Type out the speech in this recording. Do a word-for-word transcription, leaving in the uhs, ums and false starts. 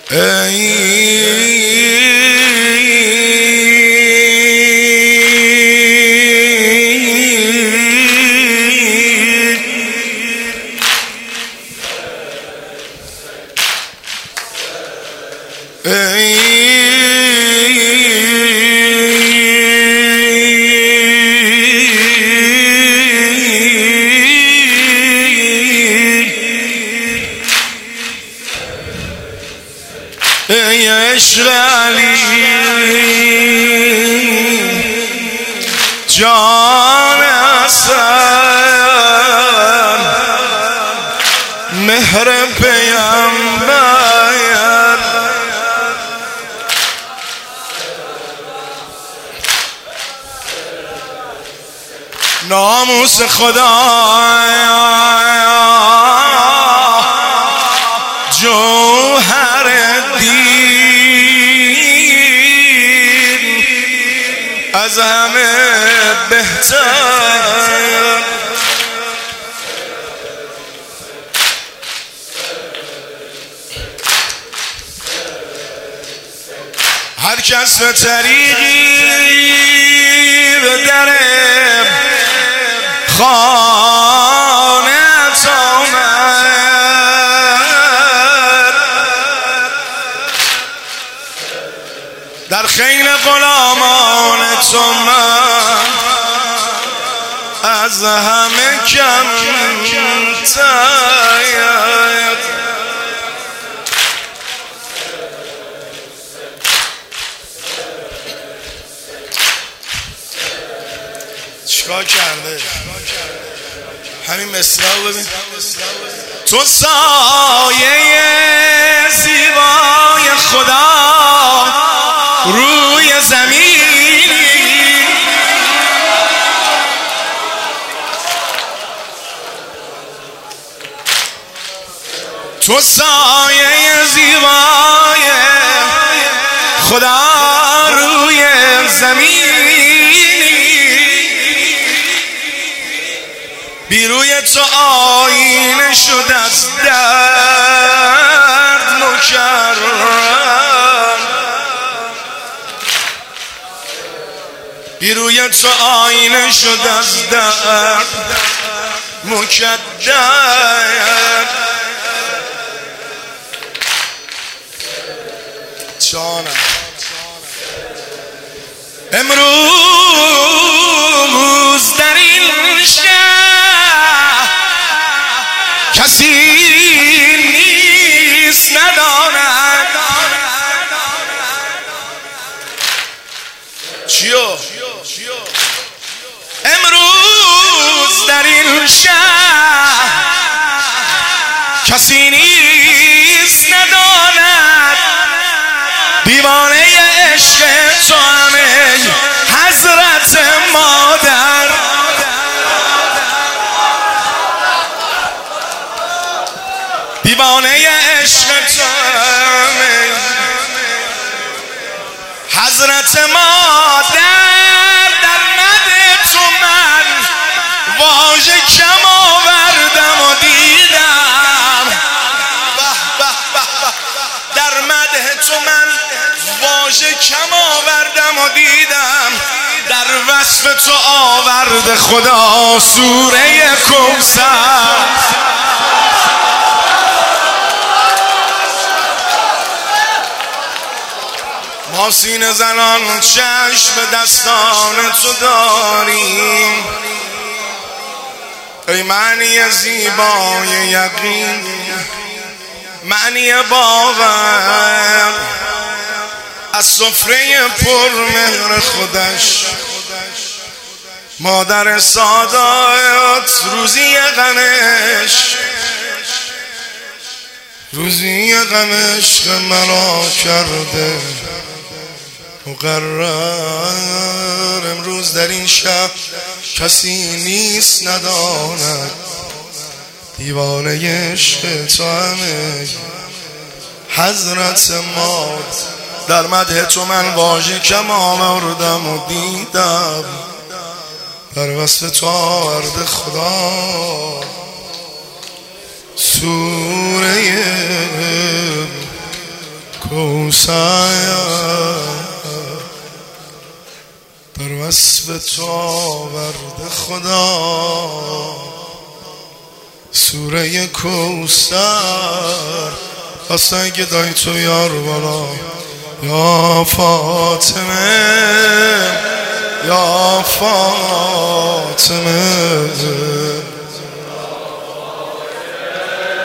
ای عشق علی جان حسن مهر پیامبر ناموس خدا جوهر دین از همه بهتر هر کس به طریقی به در خانه آمد در خیل غلامان تو من از همه کمتر چیکار کرده همین مصرعو ببین تو سایه زیبای خدا روی زمینی تو سایه زیبای خدا روی زمینی بی روی تو آینه شد از درد مکرر بی روی تو آینه شد از درد مکدر جانم امروز در این شهر کسی نیست نداند چیو امروز در این شهر کسی نیست نداند دیوانه عشق تو همه حضرت مادر دیوانه عشق تو همه حضرت مادر در مده تو من واژه کم آوردم و دیدم در مده تو من واژه کم آوردم و دیدم در وصف تو آورد خدا سوره کوثر ما سینه زنان چشم دستان تو داریم ای معنی زیبای یقین معنی باور از سفره پر مهر خودش مادر سادات روزی غمش روزی غمش مرا کرده مقرر امروز در این شب کسی نیست نداند دیوانه عشق تو همه حضرت ماد در مده تو من واژه کم آوردم و دیدم در وصف تو آورد خدا سوره کوثر در وصف تو آورده خدا سوره کوثر. خواستن که دای تو یار بالا یا فاطمه یا فاطمه